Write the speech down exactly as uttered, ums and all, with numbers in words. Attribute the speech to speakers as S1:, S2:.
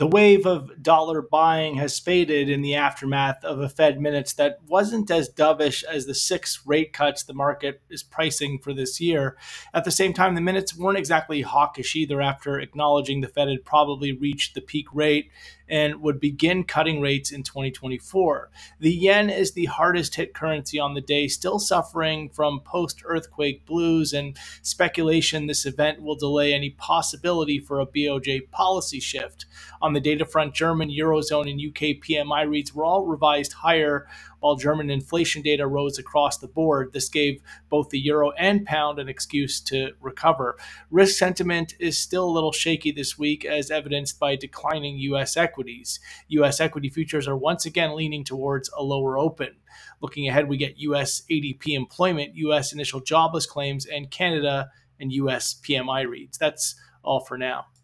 S1: The wave of dollar buying has faded in the aftermath of a Fed minutes that wasn't as dovish as the six rate cuts the market is pricing for this year. At the same time, the minutes weren't exactly hawkish either after acknowledging the Fed had probably reached the peak rate and would begin cutting rates in twenty twenty-four. The yen is the hardest hit currency on the day, still suffering from post earthquake blues and speculation this event will delay any possibility for a B O J policy shift. On the data front, German, Eurozone, and U K P M I reads were all revised higher, while German inflation data rose across the board. This gave both the euro and pound an excuse to recover. Risk sentiment is still a little shaky this week, as evidenced by declining U S equities. U S equity futures are once again leaning towards a lower open. Looking ahead, we get U S A D P employment, U S initial jobless claims, and Canada and U S P M I reads. That's all for now.